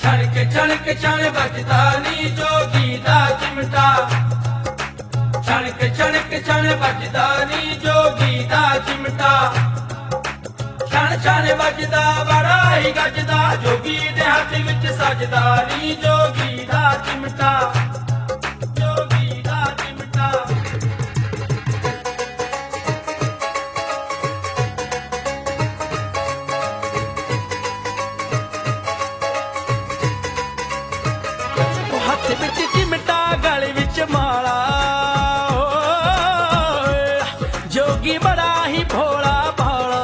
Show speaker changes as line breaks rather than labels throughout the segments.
ਛਣਕ ਛਣ ਵੱਜਦਾ ਨੀ ਜੋਗੀ ਦਾ ਚਿਮਟਾ। ਛਣਕ ਛਣ ਵੱਜਦਾ ਨੀ ਜੋਗੀ ਦਾ ਚਿਮਟਾ। ਛਣ ਛਣ ਵੱਜਦਾ ਬੜਾ ਹੀ ਗੱਜਦਾ, ਜੋਗੀ ਦੇ ਹੱਥ ਵਿੱਚ ਸਜਦਾ ਨੀ ਜੋਗੀ ਦਾ ਚਿਮਟਾ। ਜੋਗੀ ਦਾ ਚਿਮਟਾ। ਹੱਥ ਵਿੱਚ ਚਿਮਟਾ ਗਲ ਵਿੱਚ ਮਾਲਾ, ਜੋਗੀ ਬੜਾ ਹੀ ਭੋਲਾ ਭਾਲਾ।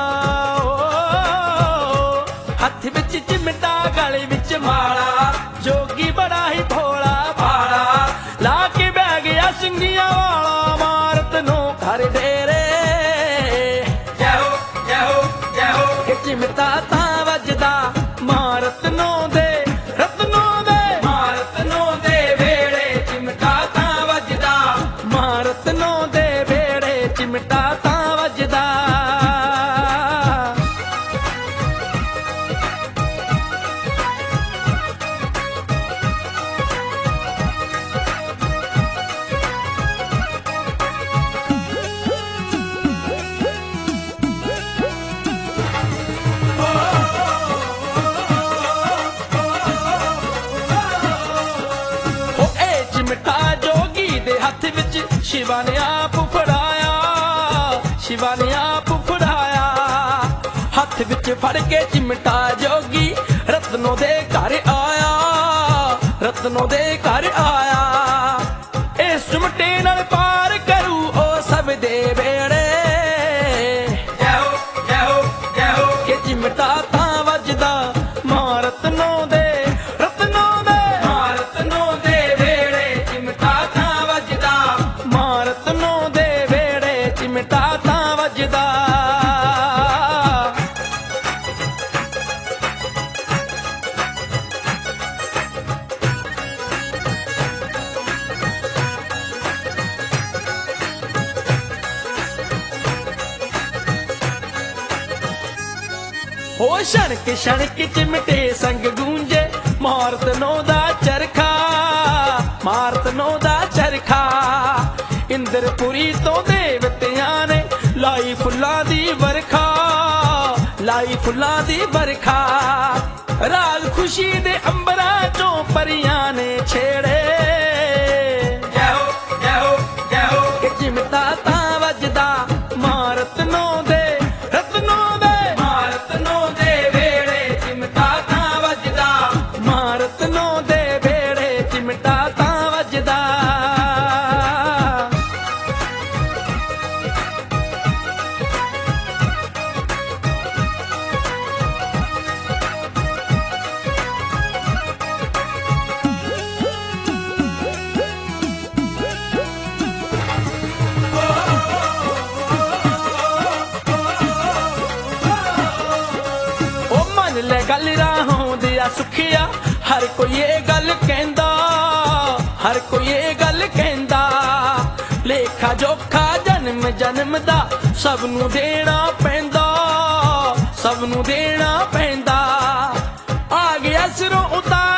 ਹੱਥ ਵਿੱਚ ਚਿਮਟਾ ਗਲ ਵਿੱਚ ਮਾਲਾ, ਜੋਗੀ ਬੜਾ ਹੀ ਭੋਲਾ ਭਾਲਾ। ਲਾ ਕੇ ਬਹਿ ਗਿਆ ਸਿੰਘੀਆਂ ਵਾਲਾ, ਮਾਰਤ ਨੂੰ ਘਰ ਡੇਰੇ। ਜੈ ਹੋ ਜੈ ਹੋ ਜੈ ਹੋ। ਕਿ ਚਿਮਟਾ ਤਾਂ ਵੱਜਦਾ ਮਾਰਤ ਨੂੰ ਦੇ ਰਤਨੋਂ ਦੇ। ਮਾਰਤ ਨੂੰ ਦੇ ਵੇੜੇ ਚਿਮਟਾ ਤਾਂ ਵੱਜਦਾ। ਮਾਰਤ ਨੂੰ ਦੇ ਵੇੜੇ ਚਿਮਟਾ ਤਾਂ ਵੱਜਦਾ। ਹੱਥ ਵਿੱਚ ਸ਼ਿਵਾ ਨੇ ਆਪ ਫੜਾਇਆ, ਸ਼ਿਵਾ ਨੇ ਆਪ ਫੜਾਇਆ। ਹੱਥ ਵਿੱਚ ਫੜ ਕੇ ਚਿਮਟਾ ਜੋਗੀ ਰਤਨੋਂ ਦੇ ਘਰ ਆਇਆ, ਰਤਨੋਂ ਦੇ ਘਰ ਆਇਆ। ਇਸ ਚਿਮਟੇ ਨਾਲ ਪਾਰ ਕਰੂ ਉਹ ਸਭ ਦੇ ਵੇੜੇ। ਜੈ ਹੋ ਜੈ ਹੋ ਜੈ ਹੋ। ਕਿ ਚਿਮਟਾ ਤਾਂ ਵੱਜਦਾ ਮਾਂ ਰਤਨੋਂ ਦੇ ਰਤਨੋਂ ਦੇ। ਮਾਂ ਰਤਨੋਂ ਦੇ ਵੇੜੇ ਚਿਮਟਾ ਤਾਂ ਵੱਜਦਾ। ਮਾਂ ਰਤਨੋਂ ਦੇ ਵੇੜੇ ਚਿਮਟਾ ਤਾਂ ਵੱਜਦਾ। ਹੋ ਛਣਕ ਛਣਕ ਚਿਮਟੇ ਸੰਗ ਗੂੰਜੇ ਮਾਰਤ ਨੋ ਦਾ ਚਰਖਾ, ਮਾਰਤ ਨੋ ਦਾ ਚਰਖਾ। ਇੰਦਰਪੁਰੀ ਤੋਂ ਦੇਵਤਿਆਂ ਨੇ ਲਾਈ ਫੁੱਲਾਂ ਦੀ ਵਰਖਾ, ਲਾਈ ਫੁੱਲਾਂ ਦੀ ਵਰਖਾ। ਰਾਗ ਖੁਸ਼ੀ ਦੇ ਅੰਬਰਾਂ ਚੋਂ ਪਰੀਆਂ ਨੇ ਛੇੜੇ। ਜੈ ਹੋ ਜੈ ਹੋ ਜੈ ਹੋ। ਕਿ ਚਿਮਟਾ ਤਾਂ ਵੱਜਦਾ ਮਾਰਤ ਨੋ ਦੇ ਰਤਨੋਂ ਦੇ। ਮਾਰਤ ਨੋ ਦੇ ਵੇੜੇ ਚਿਮਟਾ ਤਾਂ ਵੱਜਦਾ। ਮਾਰਤ ਨੋ ਦੇ ਵੇੜੇ ਚਿਮਟਾ ਤਾਂ ਵੱਜਦਾ। ਲੈ ਗੱਲ ਰਾਹੋਂ ਦਿਆ ਸੁਖਿਆ, ਹਰ ਕੋਈ ਇਹ ਗੱਲ ਕਹਿੰਦਾ, ਹਰ ਕੋਈ ਇਹ ਗੱਲ ਕਹਿੰਦਾ। ਲੇਖਾ ਜੋਖਾ ਜਨਮ ਜਨਮ ਦਾ ਸਭ ਨੂੰ ਦੇਣਾ ਪੈਂਦਾ, ਸਭ ਨੂੰ ਦੇਣਾ ਪੈਂਦਾ। ਆ ਗਿਆ ਸਿਰੋਂ ਉਤਾਰ